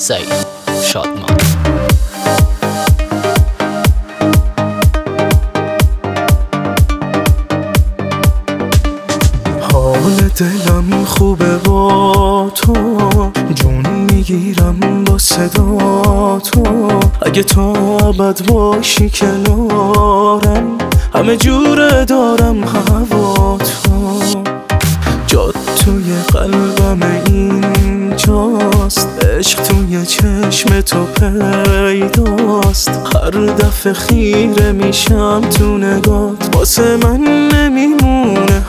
سعید شادمان. حال دلم خوبه با تو، جون میگیرم با صدا تو. اگه تو ابد باشی کنارم، همه جوره دارم هوا تو. جات توی قلبم اینجاست، عشق توی چشم تو پیداست. هر دفعه خیره میشم تو نگات، واسه من نمیمونه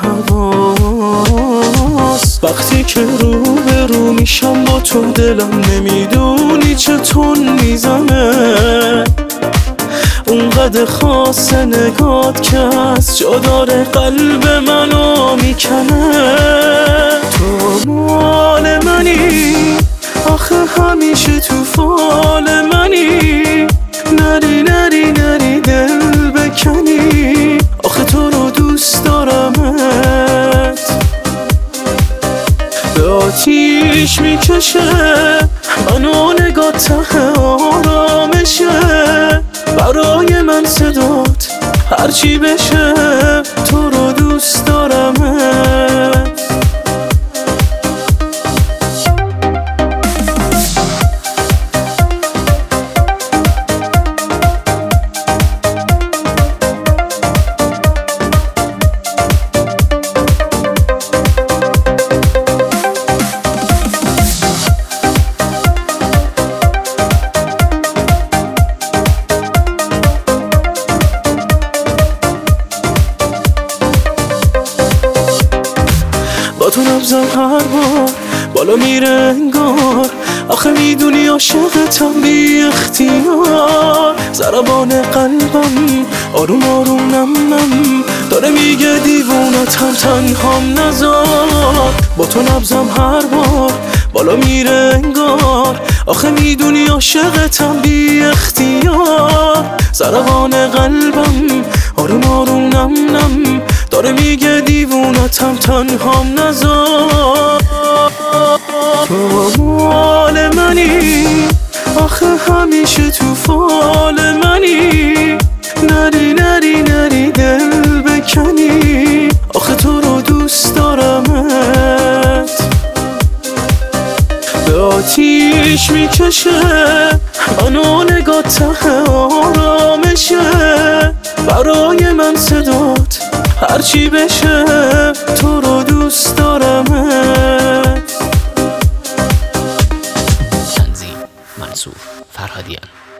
حواس. وقتی که روبرو میشم با تو، دلم نمیدونی چطور میزنه. اونقدر خاص نگات که از جا داره قلب منو میکنه. تو مال منی، آخه همیشه تو فال منی. نری نری نری دل بکنی، آخه تو رو دوست دارمت. به آتیش میکشه منو نگات، ته آرامشه. برای من صدات هرچی بشه، تو رو دوست دارمت. با تو نبضم هر بار بالا میره انگار. آخه میدونی عاشقتم بی اختیار. ضربان قلبم آروم آروم نم نم داره میگه دیوونتم، تنهام نذار. با تو نبضم هر بار بالا میره انگار. آخه میدونی عاشقتم بی اختیار. ضربان قلبم آروم آروم نم نم داره میگه دیوونتم، تنهام نذار. تو مال منی، آخه همیشه تو فال منی. نری نری نری دل بکنی، آخه تو رو دوست دارمت. به آتیش میکشه منو نگات، ته آرامشه. برای من صدات هرچی بشه، تو رو دوست دارمت. تنظیم منصور فرهادیان.